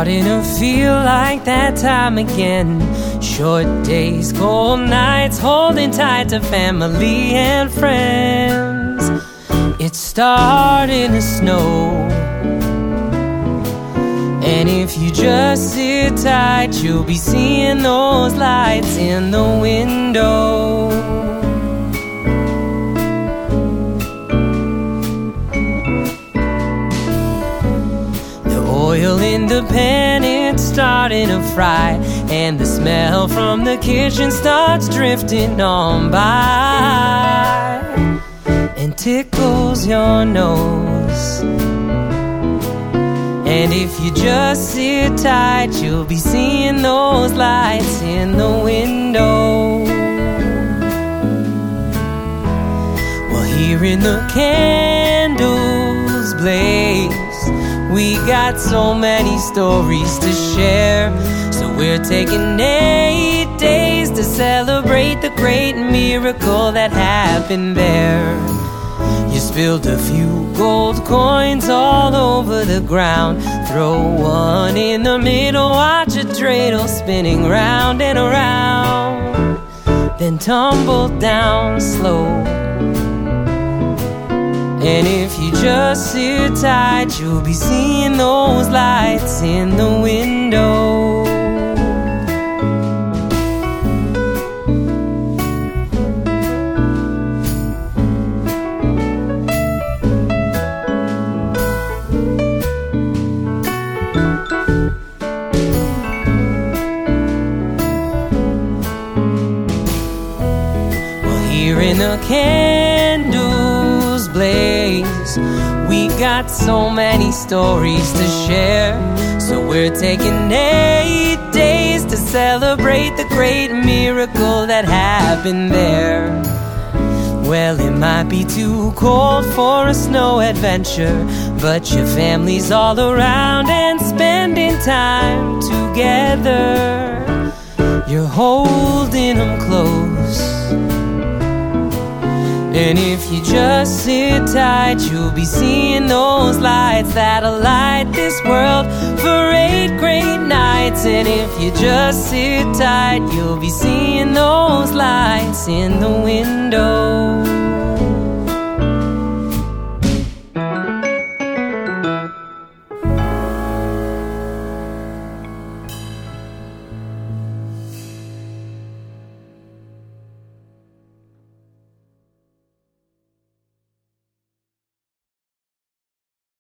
starting to feel like that time again. Short days, cold nights, holding tight to family and friends. It's starting to snow, and if you just sit tight, you'll be seeing those lights in the window. The oil in the pan, it's starting to fry, and the smell from the kitchen starts drifting on by and tickles your nose. And if you just sit tight, you'll be seeing those lights in the window. Well, hearing the candles blaze, we got so many stories to share. So we're taking 8 days to celebrate the great miracle that happened there. You spilled a few gold coins all over the ground. Throw one in the middle, watch a dreidel spinning round and around, then tumble down slow. And if you just sit tight, you'll be seeing those lights in the window. Hearing the candles blaze, we got so many stories to share. So we're taking 8 days to celebrate the great miracle that happened there. Well, it might be too cold for a snow adventure, but your family's all around and spending time together. You're holding them close, and if you just sit tight, you'll be seeing those lights that'll light this world for 8 great nights. And if you just sit tight, you'll be seeing those lights in the window.